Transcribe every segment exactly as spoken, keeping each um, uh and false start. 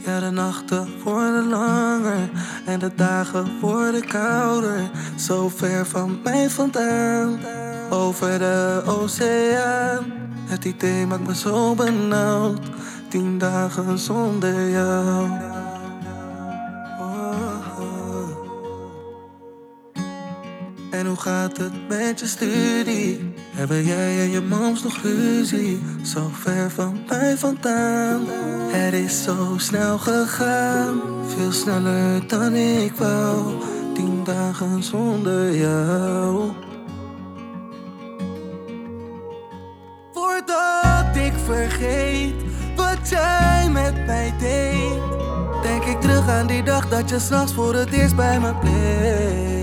Ja, de nachten worden langer en de dagen worden kouder. Zo ver van mij vandaan, over de oceaan. Het idee maakt me zo benauwd, tien dagen zonder jou. En hoe gaat het met je studie? Hebben jij en je mams nog ruzie? Zo ver van mij vandaan. Het is zo snel gegaan, veel sneller dan ik wou. Tien dagen zonder jou. Voordat ik vergeet wat jij met mij deed, denk ik terug aan die dag dat je 's nachts voor het eerst bij me bleef.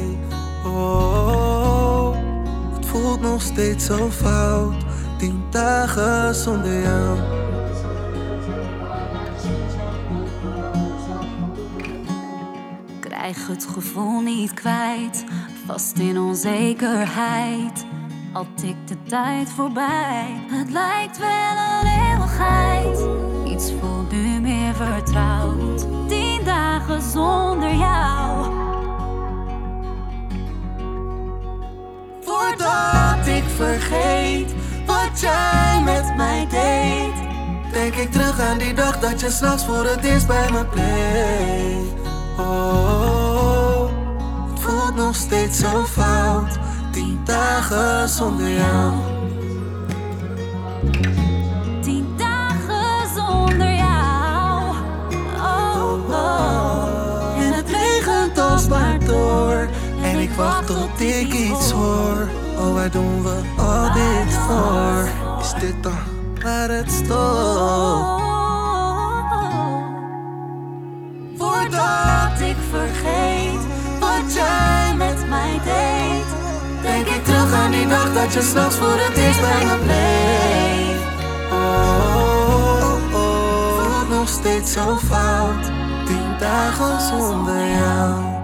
Oh, het voelt nog steeds zo fout, tien dagen zonder jou. Krijg het gevoel niet kwijt, vast in onzekerheid. Al tikt de tijd voorbij, het lijkt wel een eeuwigheid. Iets voelt nu meer vertrouwd, tien dagen zonder jou. Voordat ik vergeet wat jij met mij deed, denk ik terug aan die dag dat je 's nachts voor het eerst bij me bleef. Oh, het voelt nog steeds zo fout, tien dagen zonder jou. Tien dagen zonder jou. Oh, oh. En het regent alsmaar door en ik wacht tot ik iets hoor. Oh, waar doen we al dit voor? Is dit dan waar het stopt? Voordat ik vergeet wat jij met mij deed, denk ik terug aan die nacht dat je 's nachts voor het eerst bij me bleef. Oh, oh, oh, voelt nog steeds zo fout, tien dagen zonder jou.